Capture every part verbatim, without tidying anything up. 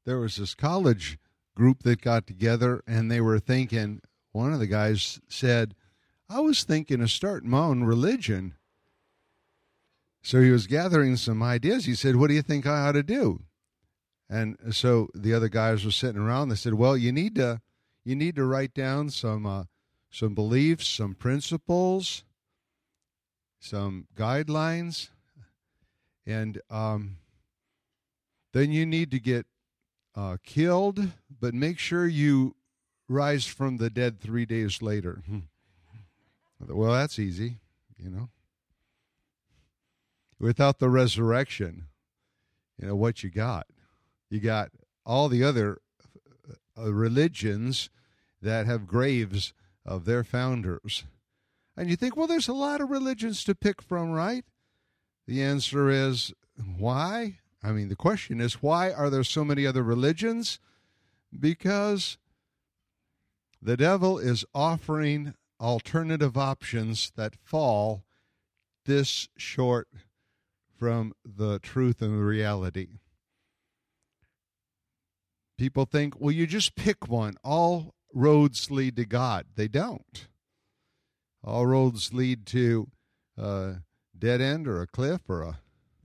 there was this college group that got together, and they were thinking, one of the guys said, I was thinking of starting my own religion. So he was gathering some ideas. He said, what do you think I ought to do? And so the other guys were sitting around. They said, well, you need to you need to write down some uh, some beliefs, some principles, some guidelines, and um, then you need to get uh, killed, but make sure you rise from the dead three days later. Well, that's easy, you know. Without the resurrection, you know, what you got? You got all the other uh, religions that have graves of their founders. And you think, well, there's a lot of religions to pick from, right? The answer is, why? I mean, the question is, why are there so many other religions? Because the devil is offering alternative options that fall this short from the truth and the reality. People think, well, you just pick one. All roads lead to God. They don't. All roads lead to a dead end or a cliff or a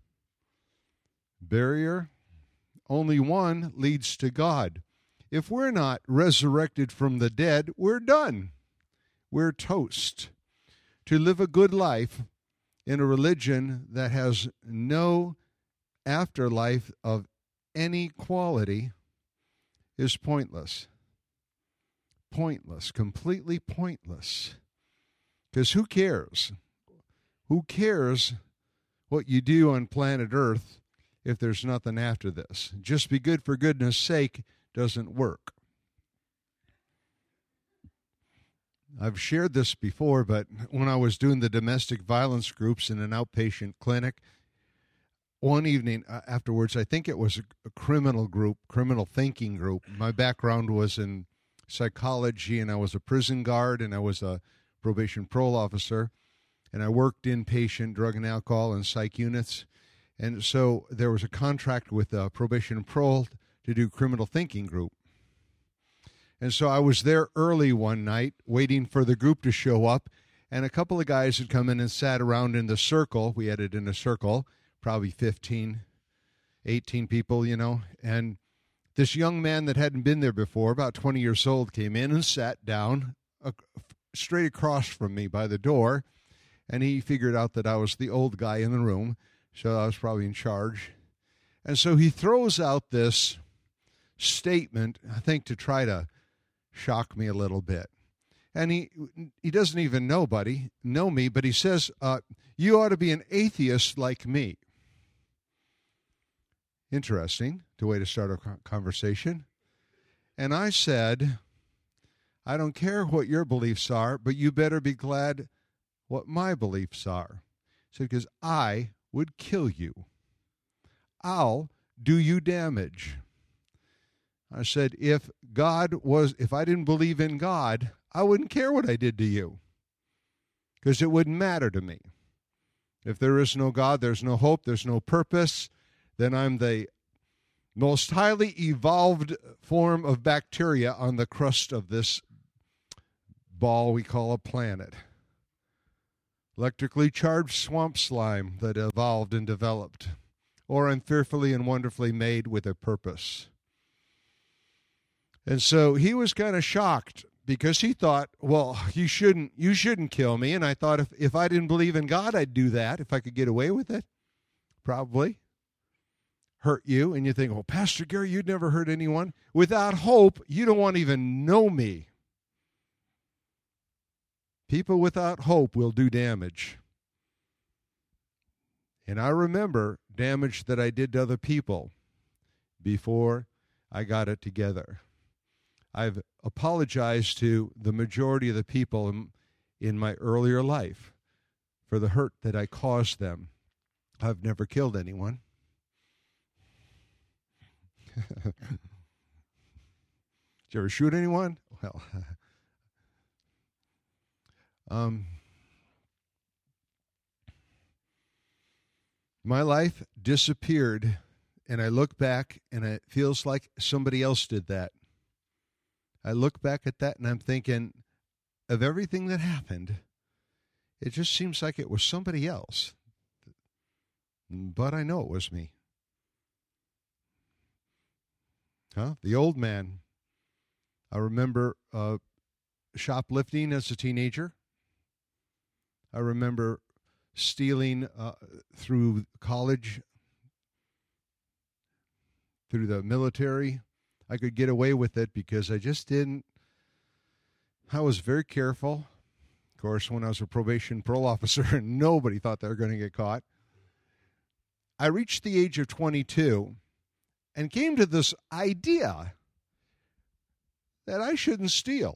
barrier. Only one leads to God. If we're not resurrected from the dead, we're done. We're toast. To live a good life in a religion that has no afterlife of any quality is pointless. Pointless, completely pointless. Because who cares? Who cares what you do on planet Earth if there's nothing after this? Just be good for goodness sake doesn't work. I've shared this before, but when I was doing the domestic violence groups in an outpatient clinic, one evening uh, afterwards, I think it was a, a criminal group, criminal thinking group. My background was in psychology, and I was a prison guard, and I was a probation parole officer, and I worked inpatient drug and alcohol and psych units. And so there was a contract with uh, probation and parole to do criminal thinking group. And so I was there early one night waiting for the group to show up, and a couple of guys had come in and sat around in the circle. We had it in a circle, probably fifteen, eighteen people, you know. And this young man that hadn't been there before, about twenty years old, came in and sat down uh, straight across from me by the door, and he figured out that I was the old guy in the room, so I was probably in charge. And so he throws out this statement, I think to try to shock me a little bit. And he he doesn't even know, buddy, know me, but he says, uh, you ought to be an atheist like me. Interesting, the way to start a conversation. And I said, I don't care what your beliefs are, but you better be glad what my beliefs are. So because I would kill you. I'll do you damage. I said, if God was, if I didn't believe in God, I wouldn't care what I did to you, because it wouldn't matter to me. If there is no God, there's no hope, there's no purpose, then I'm the most highly evolved form of bacteria on the crust of this ball we call a planet. Electrically charged swamp slime that evolved and developed. Or I'm fearfully and wonderfully made with a purpose. And so he was kind of shocked because he thought, well, you shouldn't you shouldn't kill me. And I thought if, if I didn't believe in God, I'd do that if I could get away with it. Probably. Hurt you. And you think, well, Pastor Gary, you'd never hurt anyone. Without hope, you don't want to even know me. People without hope will do damage. And I remember damage that I did to other people before I got it together. I've apologized to the majority of the people in, in my earlier life for the hurt that I caused them. I've never killed anyone. Did you ever shoot anyone? Well, um, my life disappeared and I look back, and it feels like somebody else did that. I look back at that, and I'm thinking, of everything that happened, it just seems like it was somebody else. But I know it was me. Huh? The old man. I remember uh, shoplifting as a teenager. I remember stealing uh, through college, through the military. I could get away with it because I just didn't. I was very careful. Of course, when I was a probation parole officer, nobody thought they were going to get caught. I reached the age of twenty-two and came to this idea that I shouldn't steal.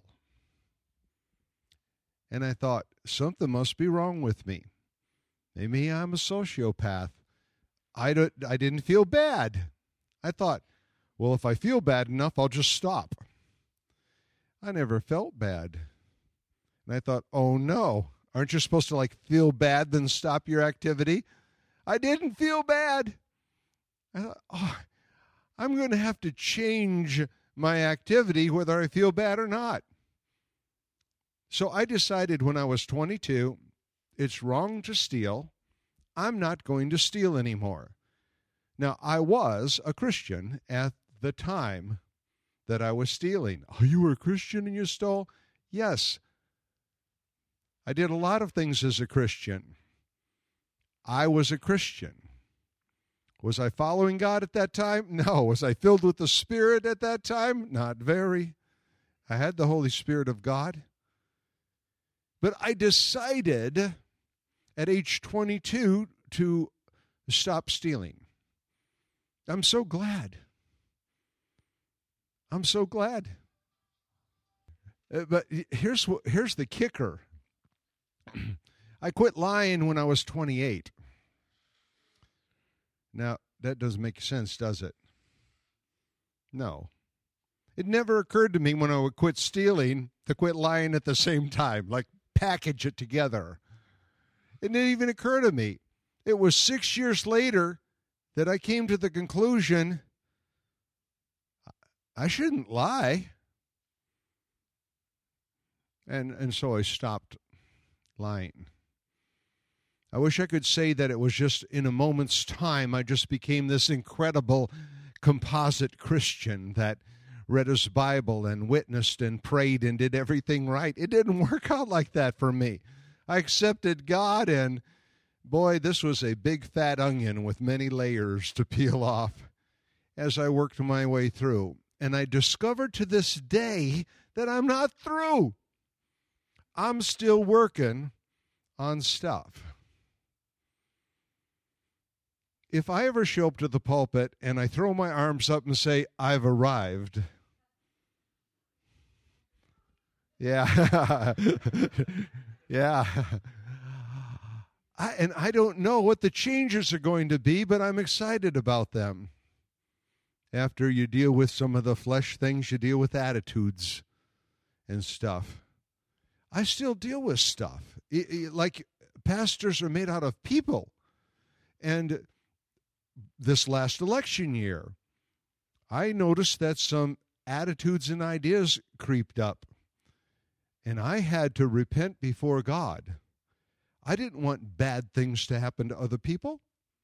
And I thought, something must be wrong with me. Maybe I'm a sociopath. I, don't, I didn't feel bad. I thought, well, if I feel bad enough, I'll just stop. I never felt bad. And I thought, oh, no. Aren't you supposed to, like, feel bad, then stop your activity? I didn't feel bad. I thought, oh, I'm going to have to change my activity whether I feel bad or not. So I decided when I was twenty-two, it's wrong to steal. I'm not going to steal anymore. Now, I was a Christian at the time that I was stealing. Oh, you were a Christian and you stole? Yes. I did a lot of things as a Christian. I was a Christian. Was I following God at that time? No. Was I filled with the Spirit at that time? Not very. I had the Holy Spirit of God. But I decided at age twenty-two to stop stealing. I'm so glad. I'm so glad. Uh, but here's what, here's the kicker. I quit lying when I was twenty-eight. Now, that doesn't make sense, does it? No. It never occurred to me when I would quit stealing to quit lying at the same time, like package it together. It didn't even occur to me. It was six years later that I came to the conclusion I shouldn't lie. And and so I stopped lying. I wish I could say that it was just in a moment's time I just became this incredible composite Christian that read his Bible and witnessed and prayed and did everything right. It didn't work out like that for me. I accepted God, and boy, this was a big fat onion with many layers to peel off as I worked my way through. And I discovered to this day that I'm not through. I'm still working on stuff. If I ever show up to the pulpit and I throw my arms up and say, I've arrived. Yeah. yeah. I, and I don't know what the changes are going to be, but I'm excited about them. After you deal with some of the flesh things, you deal with attitudes and stuff. I still deal with stuff. It, it, like pastors are made out of people. And this last election year, I noticed that some attitudes and ideas creeped up. And I had to repent before God. I didn't want bad things to happen to other people.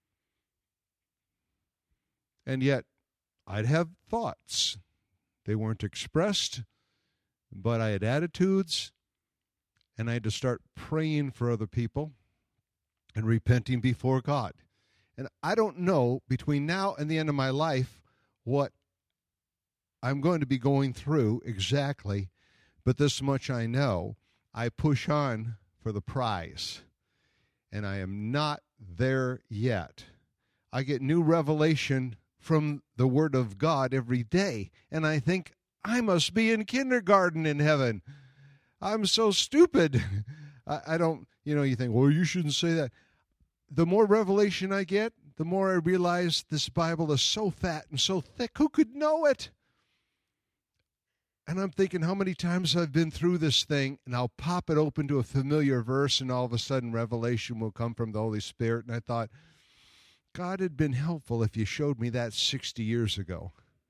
And yet, I'd have thoughts. They weren't expressed, but I had attitudes, and I had to start praying for other people and repenting before God. And I don't know between now and the end of my life what I'm going to be going through exactly, but this much I know. I push on for the prize, and I am not there yet. I get new revelation from the Word of God every day, and I think, I must be in kindergarten in heaven. I'm so stupid. I, I don't, you know, you think, well, you shouldn't say that. The more revelation I get, the more I realize this Bible is so fat and so thick. Who could know it? And I'm thinking how many times I've been through this thing, and I'll pop it open to a familiar verse, and all of a sudden revelation will come from the Holy Spirit. And I thought, God had been helpful if you showed me that sixty years ago.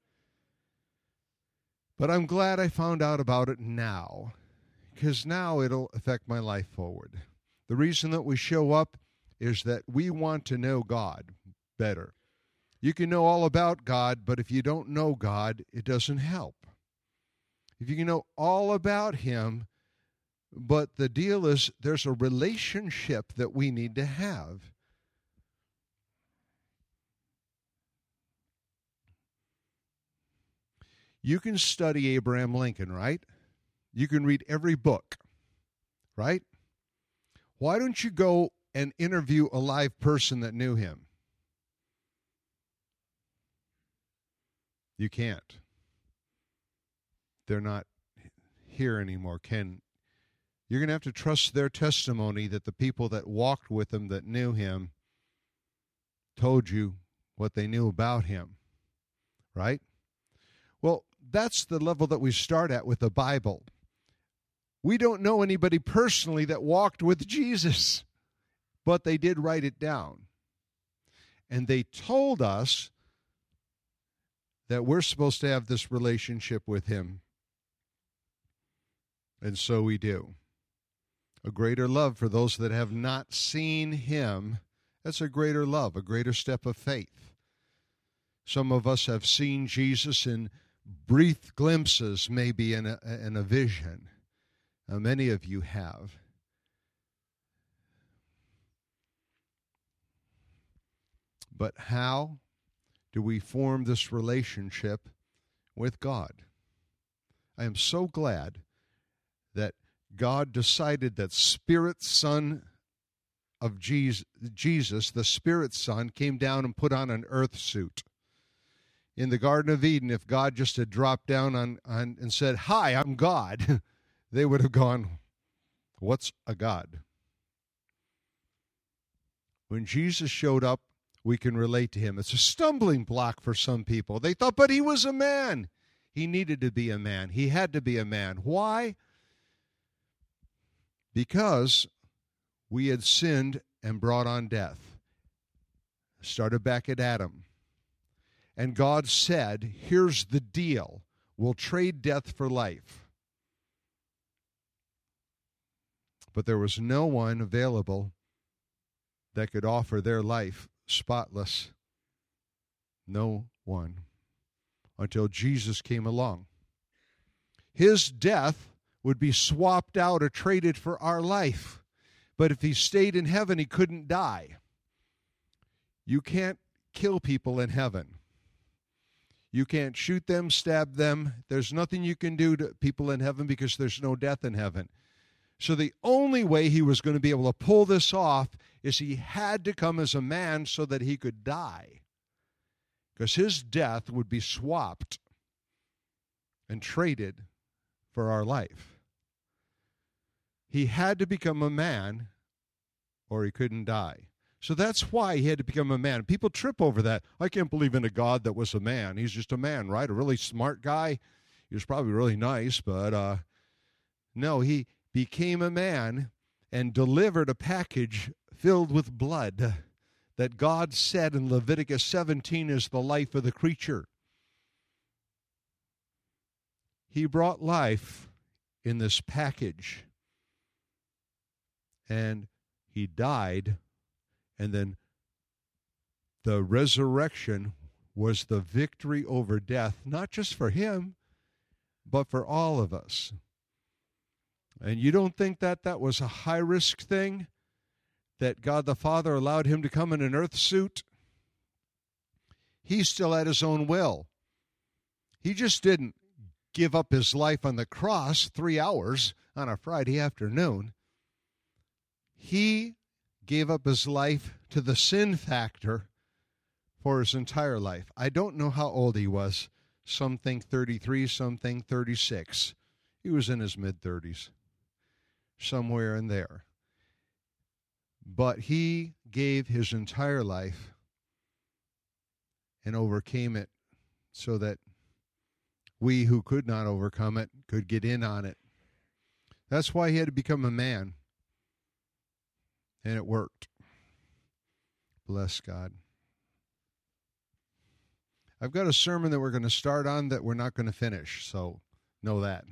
But I'm glad I found out about it now, because now it'll affect my life forward. The reason that we show up is that we want to know God better. You can know all about God, but if you don't know God, it doesn't help. If you can know all about Him, but the deal is there's a relationship that we need to have. You can study Abraham Lincoln, right? You can read every book, right? Why don't you go and interview a live person that knew him? You can't. They're not here anymore. Ken, you're going to have to trust their testimony that the people that walked with him, that knew him, told you what they knew about him, right? Well, that's the level that we start at with the Bible. We don't know anybody personally that walked with Jesus, but they did write it down. And they told us that we're supposed to have this relationship with him. And so we do. A greater love for those that have not seen him. That's a greater love, a greater step of faith. Some of us have seen Jesus in brief glimpses, maybe in a, in a vision. Uh, many of you have. But how do we form this relationship with God? I am so glad that God decided that Spirit Son of Jesus, Jesus, the Spirit Son, came down and put on an earth suit. In the Garden of Eden, if God just had dropped down on, on and said, "Hi, I'm God," they would have gone, "What's a God?" When Jesus showed up, we can relate to him. It's a stumbling block for some people. They thought, but he was a man. He needed to be a man. He had to be a man. Why? Because we had sinned and brought on death. Started back at Adam. And God said, here's the deal. We'll trade death for life. But there was no one available that could offer their life spotless. No one. Until Jesus came along. His death would be swapped out or traded for our life. But if he stayed in heaven, he couldn't die. You can't kill people in heaven. You can't shoot them, stab them. There's nothing you can do to people in heaven because there's no death in heaven. So the only way he was going to be able to pull this off is he had to come as a man so that he could die. Because his death would be swapped and traded for our life. He had to become a man or he couldn't die. So that's why he had to become a man. People trip over that. I can't believe in a God that was a man. He's just a man, right? A really smart guy. He was probably really nice, but uh, no, he became a man and delivered a package filled with blood that God said in Leviticus seventeen is the life of the creature. He brought life in this package. And he died. And then the resurrection was the victory over death, not just for him, but for all of us. And you don't think that that was a high-risk thing, that God the Father allowed him to come in an earth suit? He still had his own will. He just didn't give up his life on the cross three hours on a Friday afternoon. He gave up his life to the sin factor for his entire life. I don't know how old he was. Some think thirty-three, some think thirty-six. He was in his mid-thirties, somewhere in there. But he gave his entire life and overcame it so that we who could not overcome it could get in on it. That's why he had to become a man. And it worked. Bless God. I've got a sermon that we're going to start on that we're not going to finish, so know that.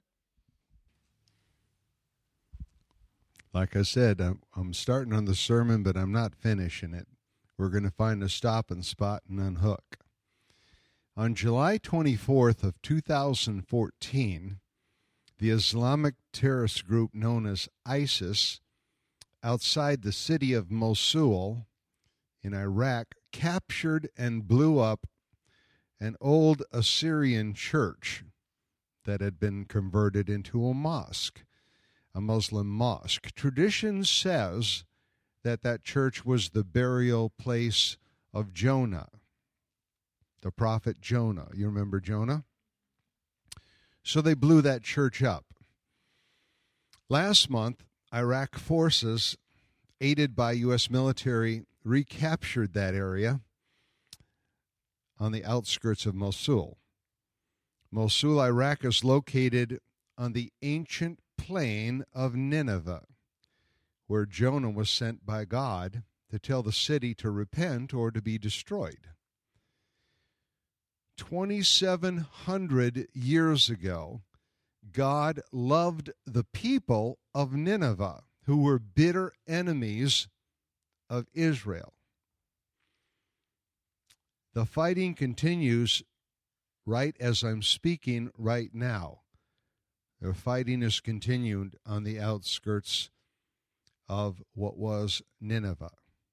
Like I said, I'm, I'm starting on the sermon, but I'm not finishing it. We're going to find a stopping spot and unhook. On July twenty-fourth of two thousand fourteen, the Islamic terrorist group known as ISIS, outside the city of Mosul in Iraq, captured and blew up an old Assyrian church that had been converted into a mosque, a Muslim mosque. Tradition says that that church was the burial place of Jonah, the prophet Jonah. You remember Jonah? So they blew that church up. Last month, Iraq forces, aided by U S military, recaptured that area on the outskirts of Mosul. Mosul, Iraq, is located on the ancient plain of Nineveh, where Jonah was sent by God to tell the city to repent or to be destroyed. twenty-seven hundred years ago, God loved the people of Nineveh, who were bitter enemies of Israel. The fighting continues right as I'm speaking right now. The fighting is continued on the outskirts of what was Nineveh.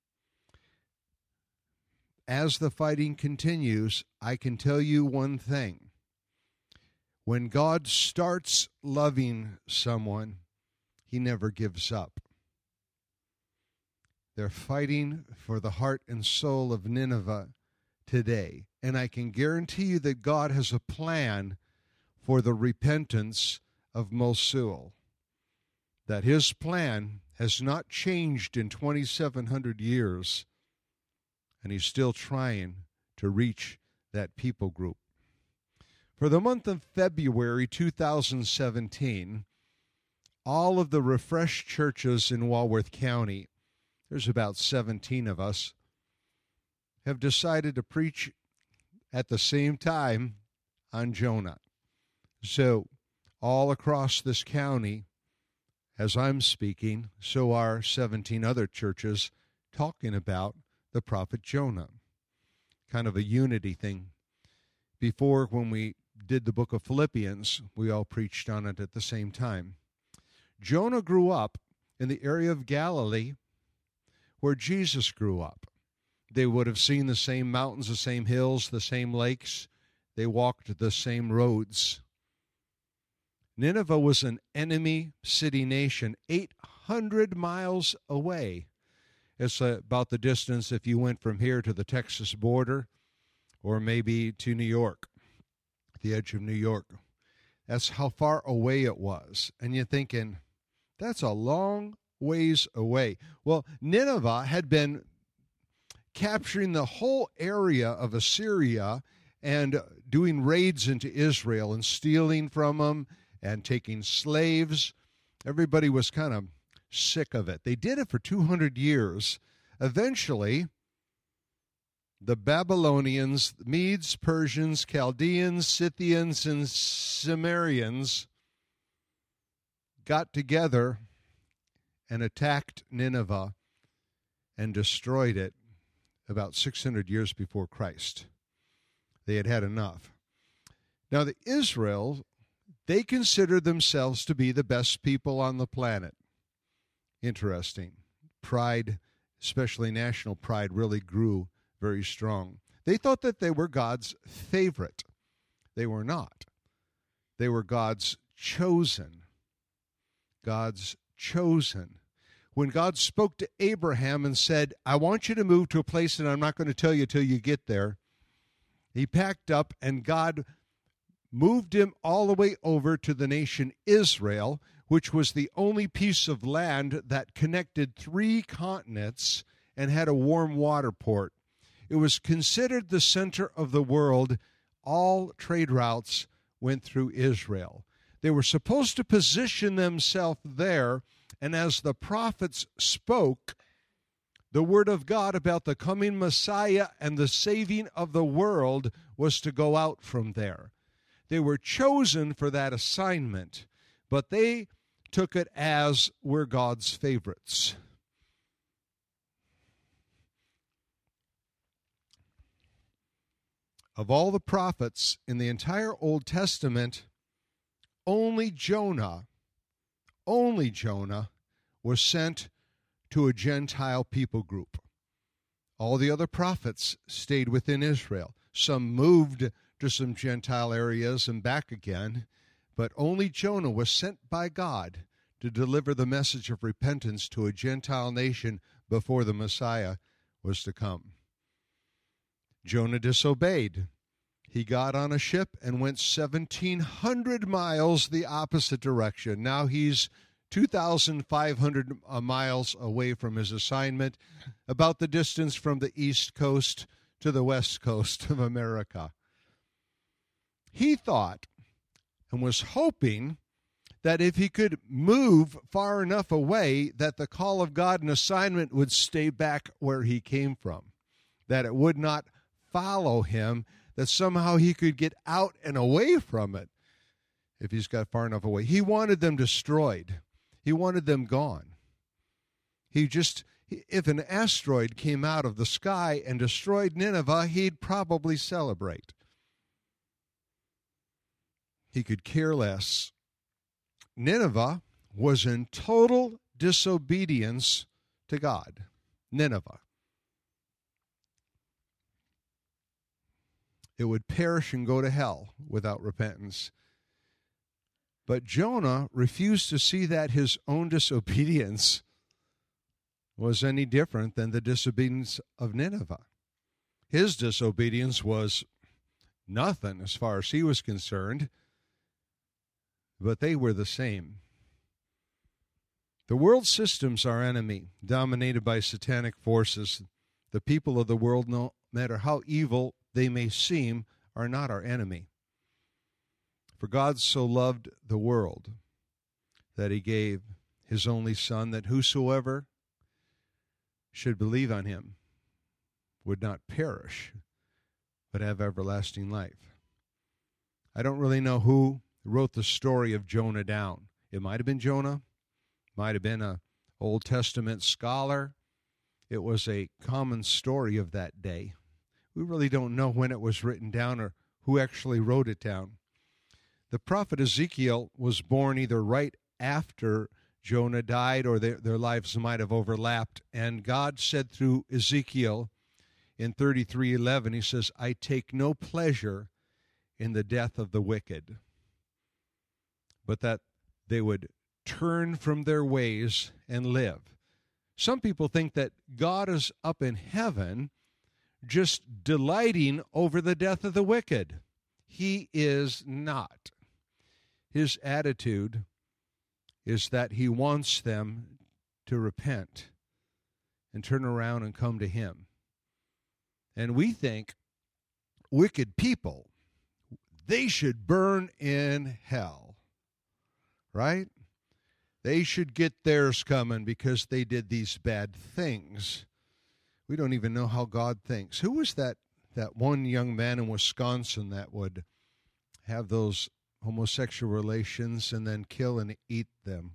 As the fighting continues, I can tell you one thing. When God starts loving someone, he never gives up. They're fighting for the heart and soul of Nineveh today. And I can guarantee you that God has a plan for the repentance of Mosul. That his plan has not changed in twenty-seven hundred years. And he's still trying to reach that people group. For the month of February two thousand seventeen, all of the refreshed churches in Walworth County, there's about seventeen of us, have decided to preach at the same time on Jonah. So all across this county, as I'm speaking, so are seventeen other churches talking about the prophet Jonah. Kind of a unity thing. Before, when we did the book of Philippians, we all preached on it at the same time. Jonah grew up in the area of Galilee where Jesus grew up. They would have seen the same mountains, the same hills, the same lakes. They walked the same roads. Nineveh was an enemy city nation, eight hundred miles away. It's about the distance if you went from here to the Texas border or maybe to New York, the edge of New York. That's how far away it was. And you're thinking, that's a long ways away. Well, Nineveh had been capturing the whole area of Assyria and doing raids into Israel and stealing from them and taking slaves. Everybody was kind of sick of it. They did it for two hundred years. Eventually, the Babylonians, Medes, Persians, Chaldeans, Scythians, and Cimmerians got together and attacked Nineveh and destroyed it about six hundred years before Christ. They had had enough. Now, the Israel, they considered themselves to be the best people on the planet. Interesting. Pride, especially national pride, really grew very strong. They thought that they were God's favorite. They were not. They were God's chosen. God's chosen. When God spoke to Abraham and said, I want you to move to a place that I'm not going to tell you till you get there, he packed up and God moved him all the way over to the nation Israel, which was the only piece of land that connected three continents and had a warm water port. It was considered the center of the world. All trade routes went through Israel. They were supposed to position themselves there, and as the prophets spoke, The word of God about the coming Messiah and the saving of the world was to go out from there. They were chosen for that assignment, but they took it as we're God's favorites. Of all the prophets in the entire Old Testament, only Jonah, only Jonah was sent to a Gentile people group. All the other prophets stayed within Israel. Some moved to some Gentile areas and back again, but only Jonah was sent by God to deliver the message of repentance to a Gentile nation before the Messiah was to come. Jonah disobeyed. He got on a ship and went seventeen hundred miles the opposite direction. Now he's two thousand five hundred miles away from his assignment, about the distance from the East Coast to the West Coast of America. He thought and was hoping that if he could move far enough away, that the call of God and assignment would stay back where he came from, that it would not follow him, that somehow he could get out and away from it if he's got far enough away. He wanted them destroyed. He wanted them gone. He just, if an asteroid came out of the sky and destroyed Nineveh, he'd probably celebrate. He could care less. Nineveh was in total disobedience to God. Nineveh. It would perish and go to hell without repentance. But Jonah refused to see that his own disobedience was any different than the disobedience of Nineveh. His disobedience was nothing as far as he was concerned, but they were the same. The world system's our enemy, dominated by satanic forces. The people of the world, no matter how evil they may seem, are not our enemy. For God so loved the world that he gave his only Son, that whosoever should believe on him would not perish, but have everlasting life. I don't really know who wrote the story of Jonah down. It might have been Jonah, might have been an Old Testament scholar. It was a common story of that day. We really don't know when it was written down or who actually wrote it down. The prophet Ezekiel was born either right after Jonah died, or their, their lives might have overlapped. And God said through Ezekiel in thirty-three eleven, he says, I take no pleasure in the death of the wicked, but that they would turn from their ways and live. Some people think that God is up in heaven just delighting over the death of the wicked. He is not. His attitude is that he wants them to repent and turn around and come to him. And we think wicked people, they should burn in hell, right? They should get theirs coming because they did these bad things. We don't even know how God thinks. Who was that, that one young man in Wisconsin that would have those homosexual relations and then kill and eat them?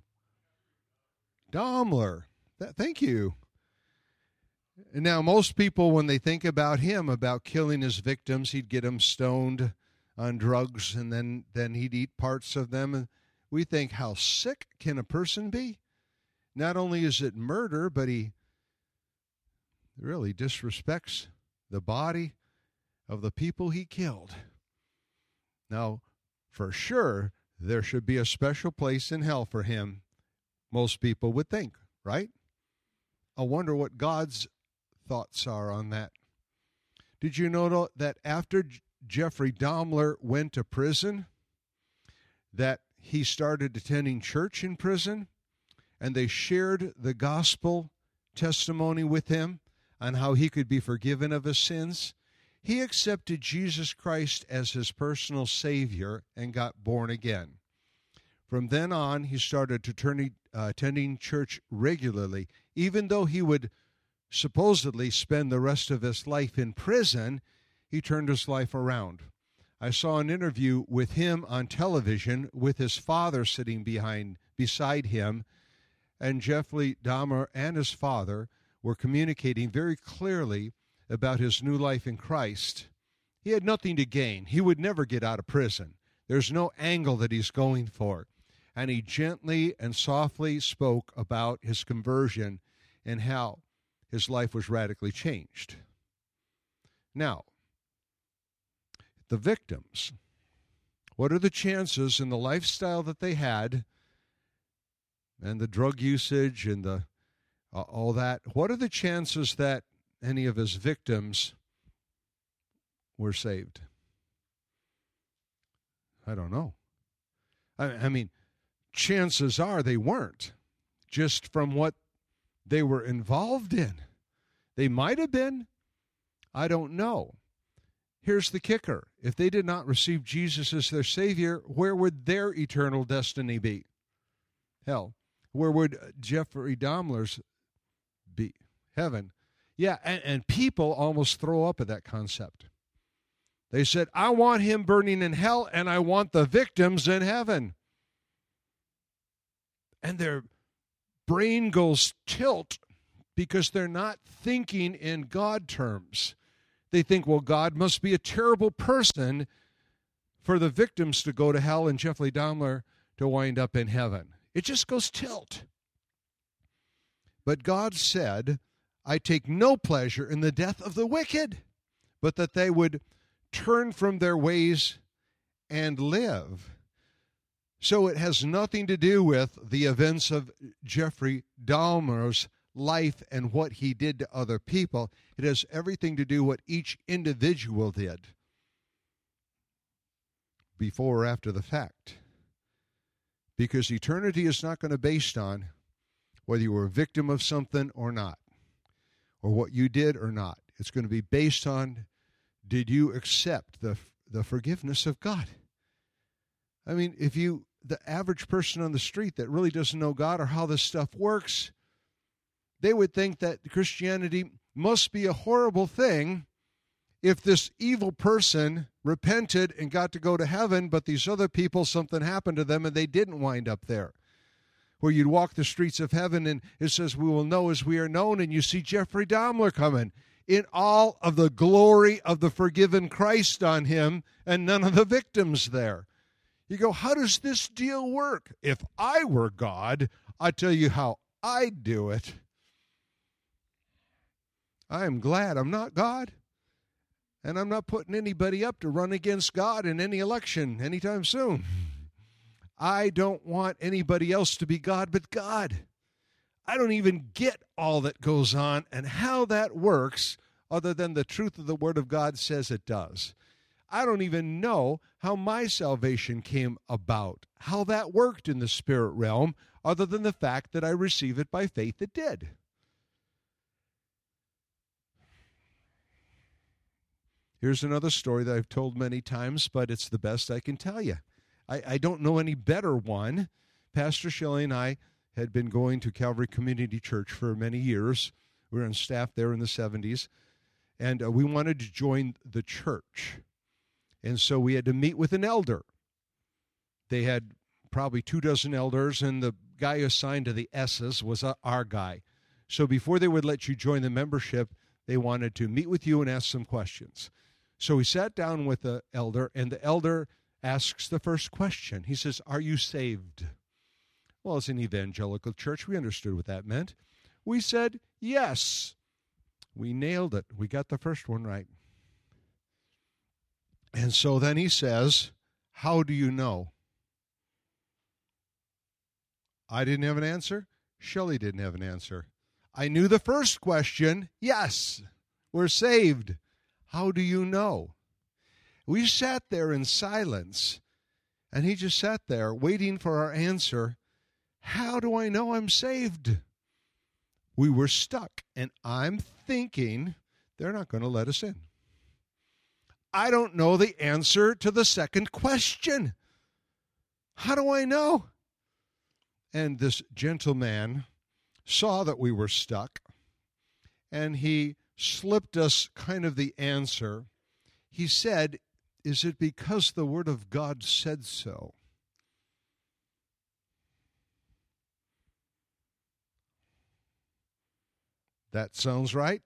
Dahmer. That, thank you. Now, most people, when they think about him, about killing his victims, he'd get them stoned on drugs, and then, then he'd eat parts of them. And we think, how sick can a person be? Not only is it murder, but he really disrespects the body of the people he killed. Now, for sure, there should be a special place in hell for him, most people would think, right? I wonder what God's thoughts are on that. Did you know that after Jeffrey Dahmer went to prison, that he started attending church in prison, and they shared the gospel testimony with him on how he could be forgiven of his sins? He accepted Jesus Christ as his personal Savior and got born again. From then on, he started to turn, uh, attending church regularly, even though he would supposedly spend the rest of his life in prison, he turned his life around. I saw an interview with him on television with his father sitting behind beside him, and Jeffrey Dahmer and his father were communicating very clearly about his new life in Christ. He had nothing to gain. He would never get out of prison. There's no angle that he's going for. And he gently and softly spoke about his conversion and how his life was radically changed. Now, the victims, what are the chances in the lifestyle that they had and the drug usage and the uh, all that, what are the chances that any of his victims were saved? I don't know. I, I mean, chances are they weren't, just from what they were involved in. They might have been. I don't know. Here's the kicker. If they did not receive Jesus as their Savior, where would their eternal destiny be? Hell. Where would Jeffrey Dahmer's be? Heaven. Yeah, and, and people almost throw up at that concept. They said, I want him burning in hell, and I want the victims in heaven. And their brain goes tilt because they're not thinking in God terms. They think, well, God must be a terrible person for the victims to go to hell and Jeffrey Dahmer to wind up in heaven. It just goes tilt. But God said, I take no pleasure in the death of the wicked, but that they would turn from their ways and live. So it has nothing to do with the events of Jeffrey Dahmer's life and what he did to other people. It has everything to do what each individual did before or after the fact. Because eternity is not going to be based on whether you were a victim of something or not, or what you did or not. It's going to be based on, did you accept the the forgiveness of God? I mean, if you, the average person on the street that really doesn't know God or how this stuff works, they would think that Christianity must be a horrible thing if this evil person repented and got to go to heaven, but these other people, something happened to them and they didn't wind up there. Where you'd walk the streets of heaven and it says, we will know as we are known, and you see Jeffrey Dahmer coming in all of the glory of the forgiven Christ on him and none of the victims there. You go, how does this deal work? If I were God, I'd tell you how I'd do it. I am glad I'm not God, and I'm not putting anybody up to run against God in any election anytime soon. I don't want anybody else to be God but God. I don't even get all that goes on and how that works other than the truth of the Word of God says it does. I don't even know how my salvation came about, how that worked in the spirit realm, other than the fact that I receive it by faith it did. Here's another story that I've told many times, but it's the best I can tell you. I, I don't know any better one. Pastor Shelley and I had been going to Calvary Community Church for many years. We were on staff there in the seventies, and uh, we wanted to join the church. And so we had to meet with an elder. They had probably two dozen elders, and the guy assigned to the S's was uh, our guy. So before they would let you join the membership, they wanted to meet with you and ask some questions. So we sat down with the elder, and the elder asks the first question. He says, are you saved? Well, as an evangelical church, we understood what that meant. We said, yes. We nailed it. We got the first one right. And so then he says, how do you know? I didn't have an answer. Shelley didn't have an answer. I knew the first question. Yes, we're saved. How do you know? We sat there in silence, and he just sat there waiting for our answer. How do I know I'm saved? We were stuck, and I'm thinking they're not going to let us in. I don't know the answer to the second question. How do I know? And this gentleman saw that we were stuck, and he slipped us kind of the answer. He said, "Is it because the Word of God said so?" That sounds right.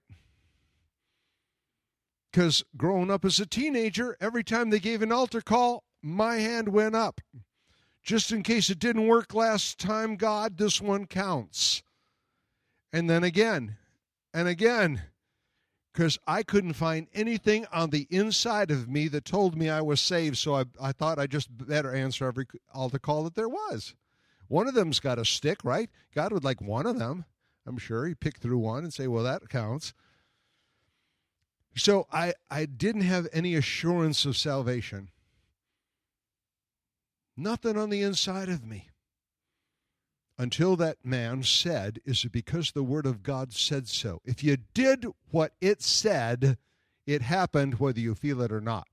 Because growing up as a teenager, every time they gave an altar call, my hand went up. Just in case it didn't work last time, God, this one counts. And then again, and again, because I couldn't find anything on the inside of me that told me I was saved, so I, I thought I just better answer every altar call that there was. One of them's got to stick, right? God would like one of them. I'm sure he'd pick through one and say, well, that counts. So I, I didn't have any assurance of salvation. Nothing on the inside of me. Until that man said, "Is it because the Word of God said so?" If you did what it said, it happened whether you feel it or not.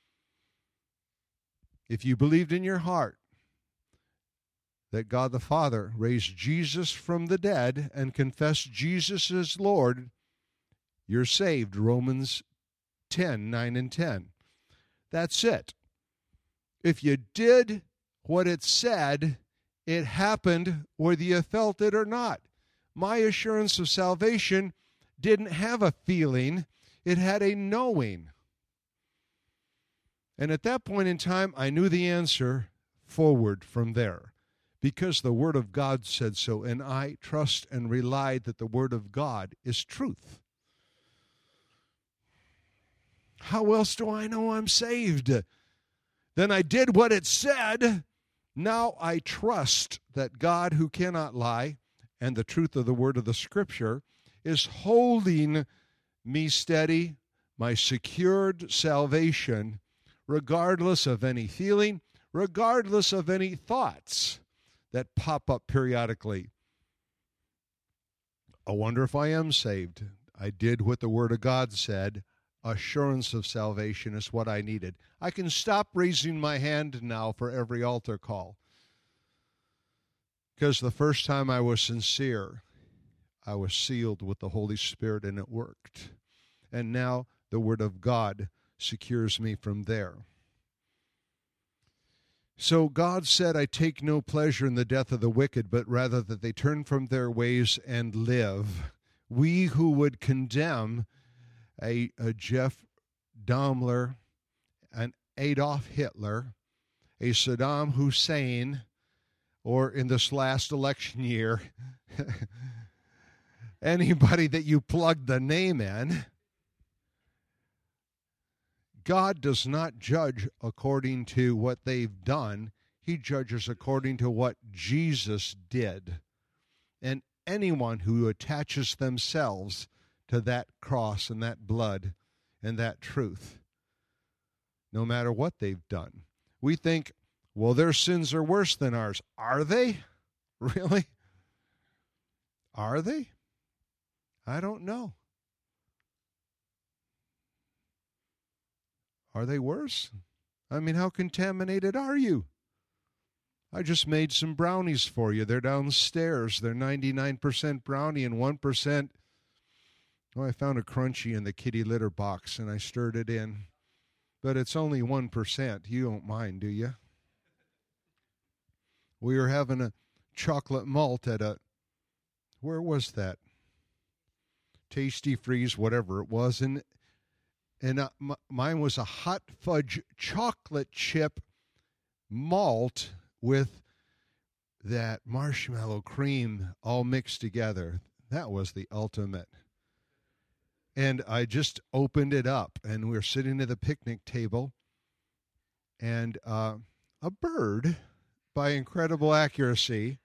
If you believed in your heart that God the Father raised Jesus from the dead and confessed Jesus as Lord, you're saved. Romans ten, nine and ten. That's it. If you did what it said, it happened whether you felt it or not. My assurance of salvation didn't have a feeling. It had a knowing. And at that point in time, I knew the answer forward from there. Because the Word of God said so, and I trust and rely that the Word of God is truth. How else do I know I'm saved? Then I did what it said. Now I trust that God, who cannot lie, and the truth of the word of the Scripture, is holding me steady, my secured salvation, regardless of any feeling, regardless of any thoughts that pop up periodically. I wonder if I am saved. I did what the Word of God said. Assurance of salvation is what I needed. I can stop raising my hand now for every altar call. Because the first time I was sincere, I was sealed with the Holy Spirit and it worked. And now the Word of God secures me from there. So God said, "I take no pleasure in the death of the wicked, but rather that they turn from their ways and live." We who would condemn a, a Jeff Dahmer, an Adolf Hitler, a Saddam Hussein, or in this last election year, anybody that you plug the name in, God does not judge according to what they've done. He judges according to what Jesus did. And anyone who attaches themselves to that cross and that blood and that truth, no matter what they've done. We think, well, their sins are worse than ours. Are they? Really? Are they? I don't know. Are they worse? I mean, how contaminated are you? I just made some brownies for you. They're downstairs. They're ninety-nine percent brownie and one percent. Oh, I found a crunchy in the kitty litter box, and I stirred it in. But it's only one percent. You don't mind, do you? We were having a chocolate malt at a, where was that? Tasty Freeze, whatever it was. And And uh, m- mine was a hot fudge chocolate chip malt with that marshmallow cream all mixed together. That was the ultimate. And I just opened it up, and we were sitting at the picnic table, and uh, a bird, by incredible accuracy,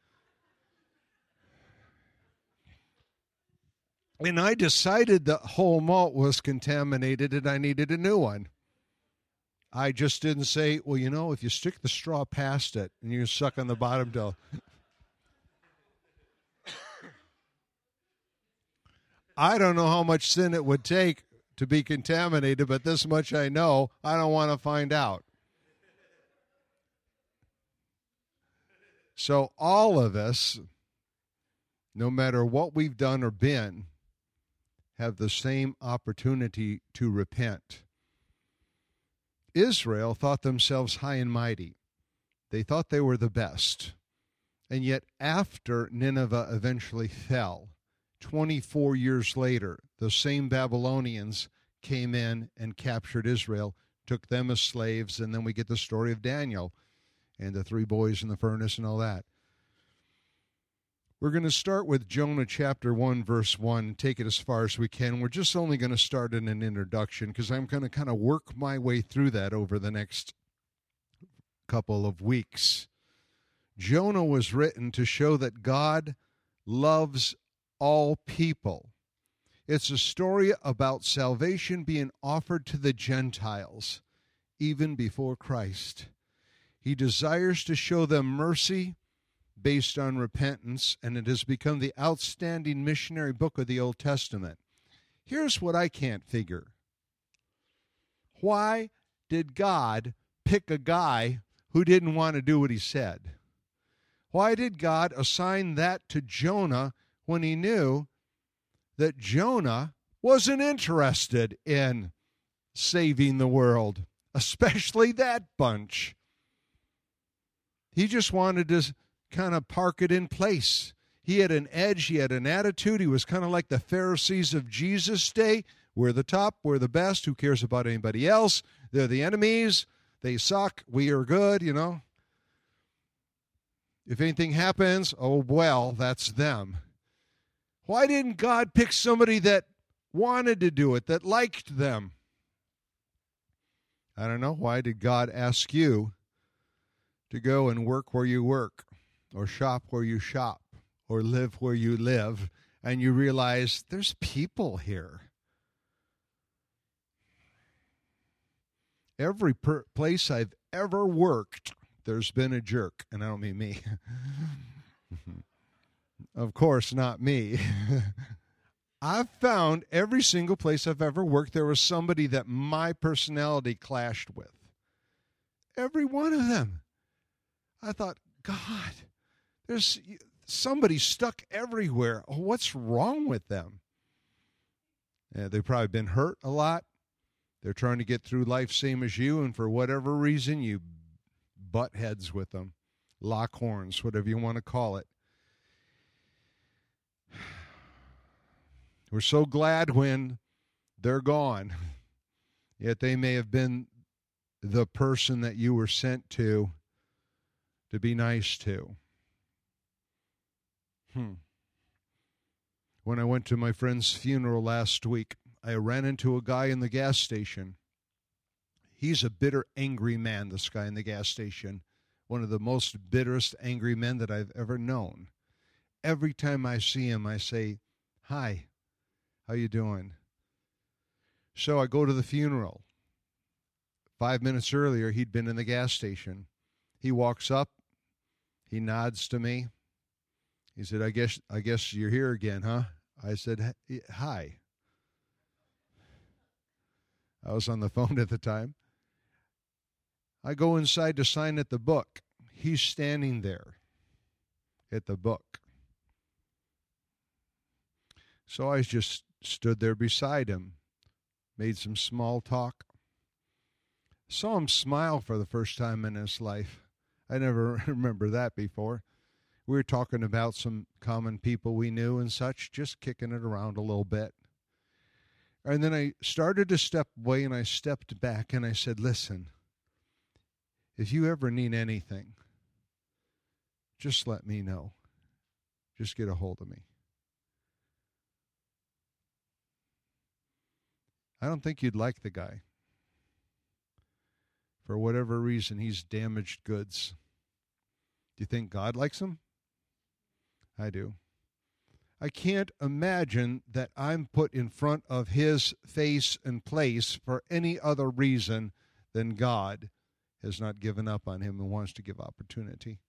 and I decided the whole malt was contaminated and I needed a new one. I just didn't say, well, you know, if you stick the straw past it and you suck on the bottom till. I don't know how much sin it would take to be contaminated, but this much I know. I don't want to find out. So all of us, no matter what we've done or been, have the same opportunity to repent. Israel thought themselves high and mighty. They thought they were the best. And yet after Nineveh eventually fell, twenty-four years later, the same Babylonians came in and captured Israel, took them as slaves, and then we get the story of Daniel and the three boys in the furnace and all that. We're going to start with Jonah chapter one, verse one, and take it as far as we can. We're just only going to start in an introduction because I'm going to kind of work my way through that over the next couple of weeks. Jonah was written to show that God loves all people. It's a story about salvation being offered to the Gentiles, even before Christ. He desires to show them mercy based on repentance, and it has become the outstanding missionary book of the Old Testament. Here's what I can't figure. Why did God pick a guy who didn't want to do what he said? Why did God assign that to Jonah when he knew that Jonah wasn't interested in saving the world, especially that bunch? He just wanted to kind of park it in place. He had an edge. He had an attitude. He was kind of like the Pharisees of Jesus' day. We're the top. We're the best. Who cares about anybody else? They're the enemies. They suck. We are good, you know. If anything happens, oh, well, that's them. Why didn't God pick somebody that wanted to do it, that liked them? I don't know. Why did God ask you to go and work where you work, or shop where you shop, or live where you live, and you realize there's people here? Every per- place I've ever worked, there's been a jerk, and I don't mean me. Of course, not me. I've found every single place I've ever worked, there was somebody that my personality clashed with. Every one of them. I thought, God, there's somebody stuck everywhere. Oh, what's wrong with them? Yeah, they've probably been hurt a lot. They're trying to get through life same as you, and for whatever reason, you butt heads with them. Lock horns, whatever you want to call it. We're so glad when they're gone, yet they may have been the person that you were sent to to be nice to. Hmm. When I went to my friend's funeral last week, I ran into a guy in the gas station. He's a bitter, angry man, this guy in the gas station. One of the most bitterest, angry men that I've ever known. Every time I see him, I say, "Hi, how you doing?" So I go to the funeral. Five minutes earlier, he'd been in the gas station. He walks up. He nods to me. He said, I guess I guess you're here again, huh? I said, hi. I was on the phone at the time. I go inside to sign at the book. He's standing there at the book. So I just stood there beside him, made some small talk. Saw him smile for the first time in his life. I never remember that before. We were talking about some common people we knew and such, just kicking it around a little bit. And then I started to step away, and I stepped back, and I said, listen, if you ever need anything, just let me know. Just get a hold of me. I don't think you'd like the guy. For whatever reason, he's damaged goods. Do you think God likes him? I do. I can't imagine that I'm put in front of his face and place for any other reason than God has not given up on him and wants to give opportunity.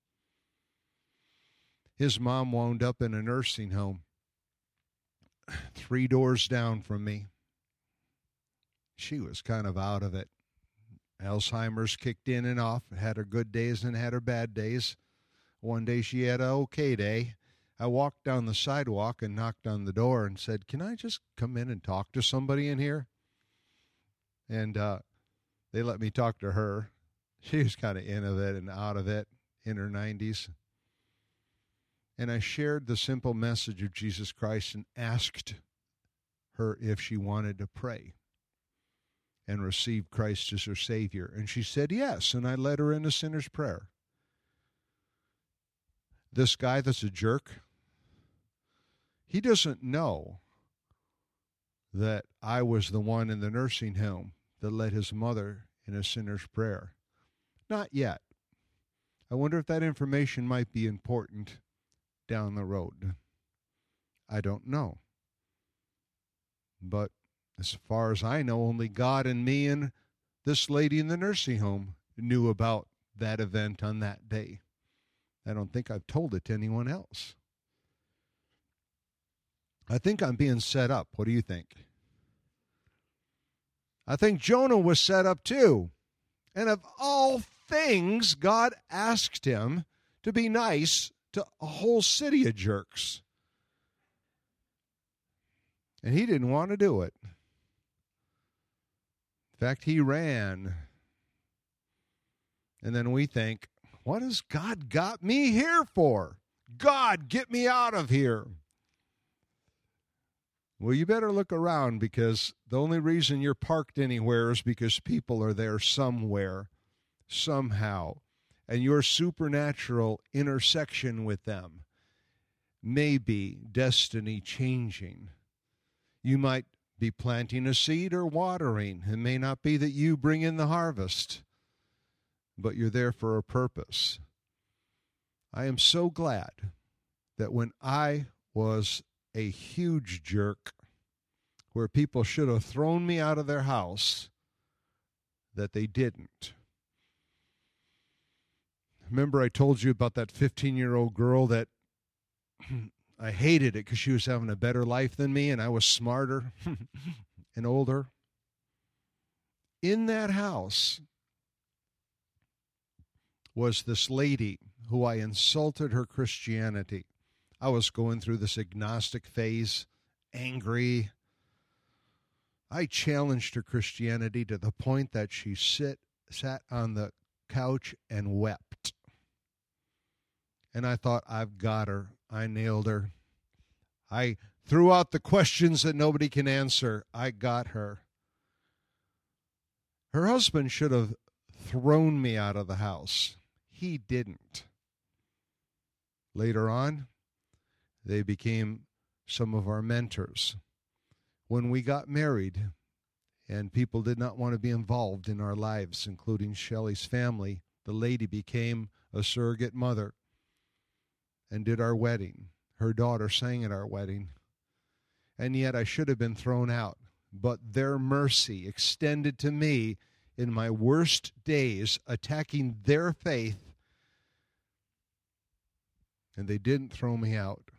His mom wound up in a nursing home three doors down from me. She was kind of out of it. Alzheimer's kicked in and off, had her good days and had her bad days. One day she had an okay day. I walked down the sidewalk and knocked on the door and said, "Can I just come in and talk to somebody in here?" And uh, they let me talk to her. She was kind of in of it and out of it in her nineties. And I shared the simple message of Jesus Christ and asked her if she wanted to pray and receive Christ as her Savior. And she said yes, and I led her in a sinner's prayer. This guy that's a jerk, he doesn't know that I was the one in the nursing home that led his mother in a sinner's prayer. Not yet. I wonder if that information might be important down the road. I don't know. But as far as I know, only God and me and this lady in the nursing home knew about that event on that day. I don't think I've told it to anyone else. I think I'm being set up. What do you think? I think Jonah was set up too. And of all things, God asked him to be nice to a whole city of jerks. And he didn't want to do it. In fact, he ran. And then we think, what has God got me here for? God, get me out of here. Well, you better look around, because the only reason you're parked anywhere is because people are there somewhere, somehow. And your supernatural intersection with them may be destiny changing. You might be planting a seed or watering. It may not be that you bring in the harvest, but you're there for a purpose. I am so glad that when I was a huge jerk, where people should have thrown me out of their house, that they didn't. Remember I told you about that fifteen-year-old girl that I hated it because she was having a better life than me and I was smarter and older? In that house was this lady who I insulted her Christianity. I was going through this agnostic phase, angry. I challenged her Christianity to the point that she sit, sat on the couch and wept. And I thought, I've got her. I nailed her. I threw out the questions that nobody can answer. I got her. Her husband should have thrown me out of the house. He didn't. Later on, they became some of our mentors. When we got married and people did not want to be involved in our lives, including Shelley's family, the lady became a surrogate mother and did our wedding. Her daughter sang at our wedding. And yet I should have been thrown out. But their mercy extended to me in my worst days, attacking their faith, and they didn't throw me out.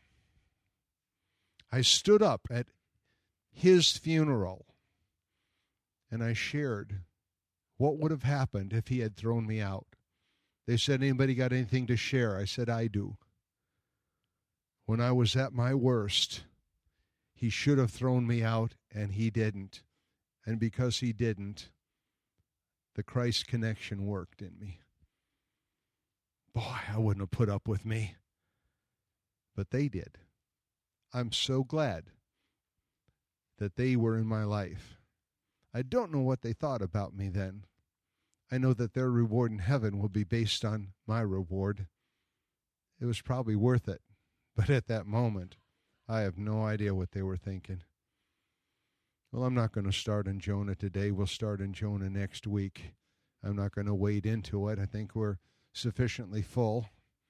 I stood up at his funeral, and I shared what would have happened if he had thrown me out. They said, anybody got anything to share? I said, I do. When I was at my worst, he should have thrown me out, and he didn't. And because he didn't, the Christ connection worked in me. Boy, I wouldn't have put up with me. But they did. I'm so glad that they were in my life. I don't know what they thought about me then. I know that their reward in heaven will be based on my reward. It was probably worth it. But at that moment, I have no idea what they were thinking. Well, I'm not going to start in Jonah today. We'll start in Jonah next week. I'm not going to wade into it. I think we're sufficiently full.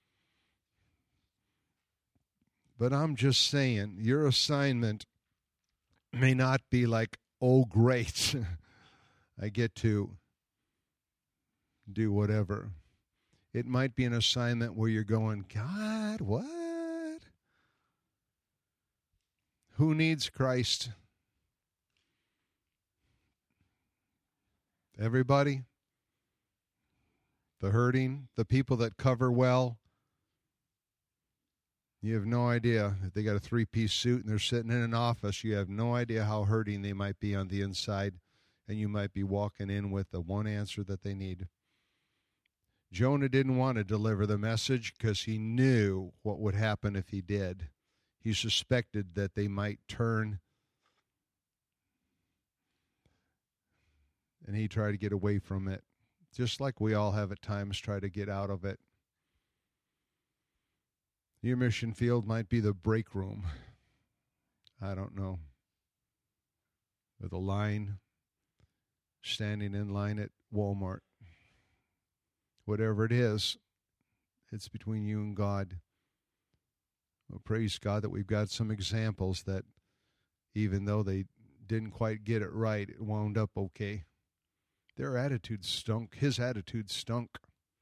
But I'm just saying, your assignment may not be like, oh, great, I get to do whatever. It might be an assignment where you're going, God, what? Who needs Christ? Everybody? The hurting, the people that cover well, You have no idea. If they got a three-piece suit and they're sitting in an office, you have no idea how hurting they might be on the inside, and you might be walking in with the one answer that they need. Jonah didn't want to deliver the message because he knew what would happen if he did. He suspected that they might turn, and he tried to get away from it, just like we all have at times tried to get out of it. Your mission field might be the break room. I don't know. With a line, standing in line at Walmart. Whatever it is, it's between you and God. Well, praise God that we've got some examples that even though they didn't quite get it right, it wound up okay. Their attitude stunk. His attitude stunk.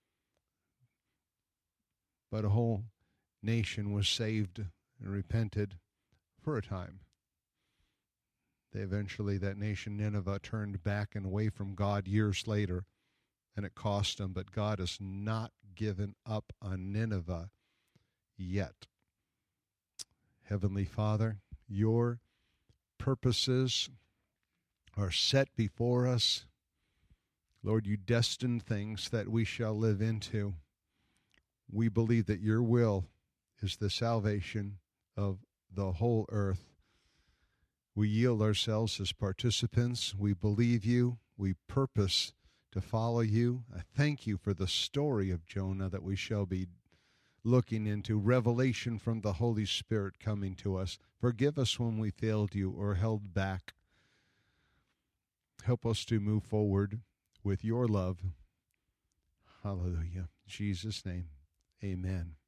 But a whole nation was saved and repented for a time. They eventually, that nation, Nineveh, turned back and away from God years later, and it cost them. But God has not given up on Nineveh yet. Heavenly Father, your purposes are set before us. Lord, you destined things that we shall live into. We believe that your will is the salvation of the whole earth. We yield ourselves as participants. We believe you. We purpose to follow you. I thank you for the story of Jonah that we shall be looking into, revelation from the Holy Spirit coming to us. Forgive us when we failed you or held back. Help us to move forward with your love. Hallelujah. In Jesus' name, amen.